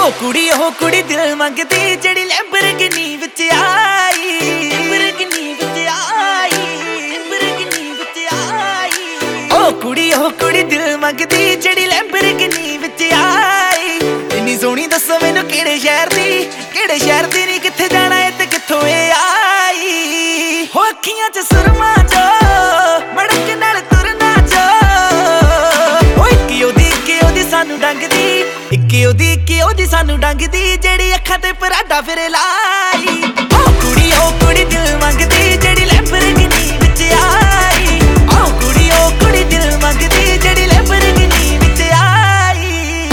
ਉਹ ਕੁੜੀ ਦਿਲ ਮੰਗਦੀ ਜਿਹੜੀ ਲੈਂਬਰਗਿਨੀ ਵਿੱਚ ਆਈ, ਲੈਂਬਰਗਿਨੀ ਵਿੱਚ ਆਈ, ਲੈਂਬਰਗਿਨੀ ਵਿੱਚ ਆਈ। ਉਹ ਕੁੜੀ ਦਿਲ ਮੰਗਦੀ ਜਿਹੜੀ ਲੈਂਬਰਗਿਨੀ ਵਿੱਚ ਆਈ। ਇੰਨੀ ਸੋਹਣੀ ਦੱਸੋ ਮੈਨੂੰ ਕਿਹੜੇ ਸ਼ਹਿਰ ਦੀ ਨੀ, ਕਿੱਥੇ ਜਾਣਾ ਏ ਤੇ ਕਿੱਥੋਂ ਏ ਆਈ। ਹੋ ਅੱਖੀਆਂ 'ਚ ਸੁਰਮਾ ਜੋ ਮੜਕ ਨਾਲ ਤੁਰਨਾ ਜੋ, ਉਹ ਇੱਕ ਉਹਦੀ ਸਾਨੂੰ ਡੰਗਦੀ, ਇੱਕ ਉਹਦੀ ਸਾਨੂੰ ਡੰਗਦੀ ਜਿਹੜੀ ਅੱਖਾਂ ਤੇ ਪਰਾਡਾ ਫਿਰ ਲਾਈ। ਉਹ ਕੁੜੀ ਦਿਲ ਮੰਗਦੀ ਜਿਹੜੀ ਲੈਂਬਰਗਿਨੀ ਵਿੱਚ ਆਈ। ਉਹ ਕੁੜੀ ਦਿਲ ਮੰਗਦੀ ਜਿਹੜੀ ਲੈਂਬਰਗਿਨੀ ਵਿੱਚ ਆਈ।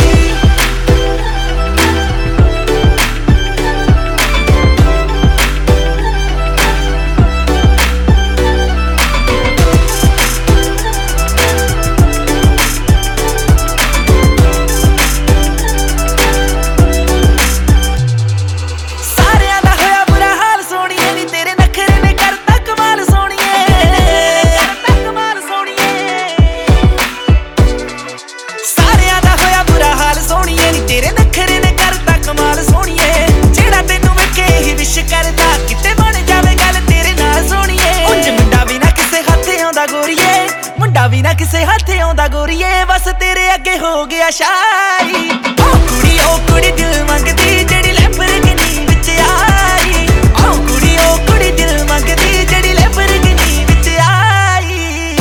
ਮੁੰਡਾ ਵੀ ਨਾ ਕਿਸੇ ਹੱਥ ਆਉਂਦਾ ਗੋਰੀਏ, ਬਸ ਤੇਰੇ ਅੱਗੇ ਹੋ ਗਿਆ ਸ਼ਾਈ। ਉਹ ਕੁੜੀ ਦਿਲ ਮੰਗਦੀ ਜਿਹੜੀ ਲੈਂਬਰਗਿਨੀ ਵਿੱਚ ਆਈ। ਉਹ ਕੁੜੀ ਦਿਲ ਮੰਗਦੀ ਜਿਹੜੀ ਲੈਂਬਰਗਿਨੀ ਵਿੱਚ ਆਈ।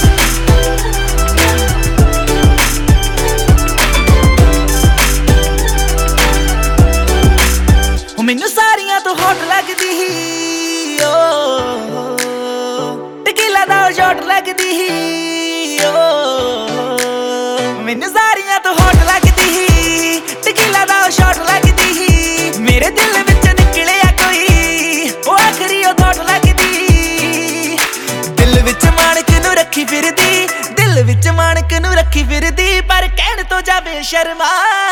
ਉਹ ਮੈਨੂੰ ਸਾਰੀਆਂ ਤੋਂ ਹੌਟ ਲੱਗਦੀ ਹੀ, ਟਕੀਲਾ ਦਾ ਸ਼ਾਟ ਲੱਗਦੀ ਹੀ। ਮੈਨੂੰ ਸਾਰੀਆਂ ਤੋਂ ਹੌਟ ਲੱਗਦੀ ਹੀ, ਟਕੀਲਾ ਦਾ ਸ਼ਾਟ ਲੱਗਦੀ ਹੀ। ਮੇਰੇ ਦਿਲ ਵਿੱਚ ਨਿਕਲਿਆ ਕੋਈ ਉਹ ਆਖਰੀ ਉਹ ਥੋਟ ਲੱਗਦੀ। ਦਿਲ ਵਿੱਚ ਮਾਣਕ ਨੂੰ ਰੱਖੀ ਫਿਰਦੀ, ਦਿਲ ਵਿੱਚ ਮਾਣਕ ਨੂੰ ਰੱਖੀ ਫਿਰਦੀ, ਪਰ ਕਹਿਣ ਤੋਂ ਜਾਵੇ ਸ਼ਰਮਾ।